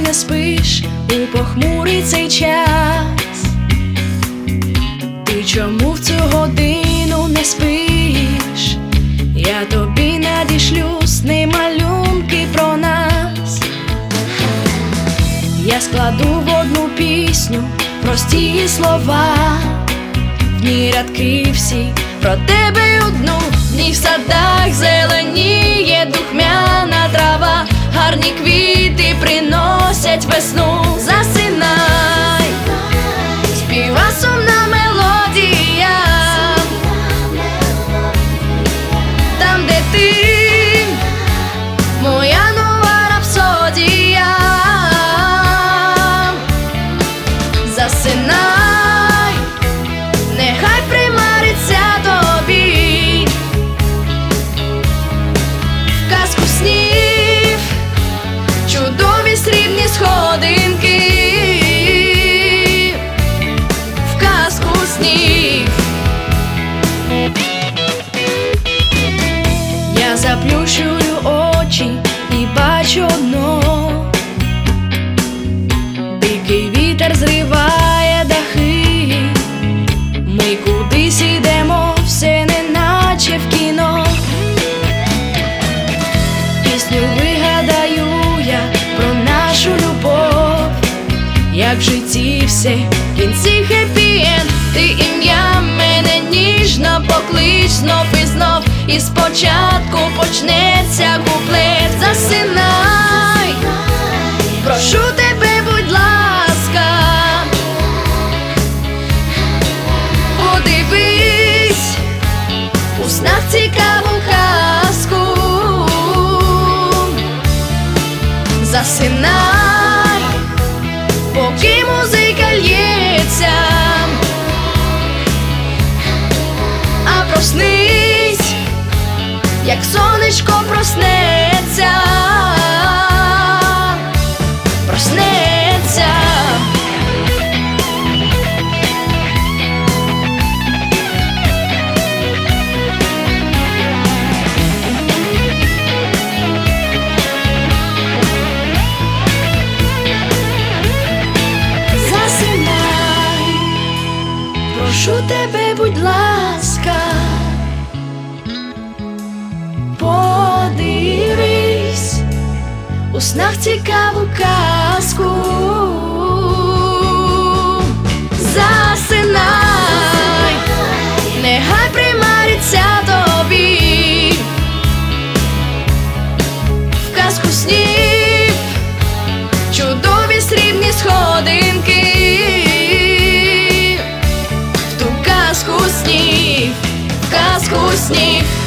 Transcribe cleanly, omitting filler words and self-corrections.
не спиш у похмурий цей час? Ти чому в цю годину не спиш? Я тобі надішлю сни, малюнки про нас. Я складу в одну пісню прості слова, в ній рядки всі про тебе одну. В ній в садах зеленіє духмяна трава, гарні квіти приносять весну. Засинай, співа сумна мелодія, там, де ти, моя нова рапсодія. Засинай, нехай примариться тобі в казку снів, чудові срібні сходинки, в казку снів. Я заплющую очі і бачу одно: дикий вітер зриває дахи. Ми кудись ідемо, все неначе в кіно. Пісню вигадаю я про нашу любов, як в житті все в кінці хеппі-енд. Ти ім'я мене ніжно поклич знов і знов, і спочатку почнеться куплет. Засинай, прошу тебе, будь ласка, подивись у снах цікаву казку. Засинай, поки музика лється, а проснись, як сонечко проснеться. Проснеться. Засинай, прошу тебе, будь ласка, подивись у снах цікаву казку. Засинай, нехай примариться тобі в казку снів, чудові срібні сходинки, в ту казку снів, в казку снів.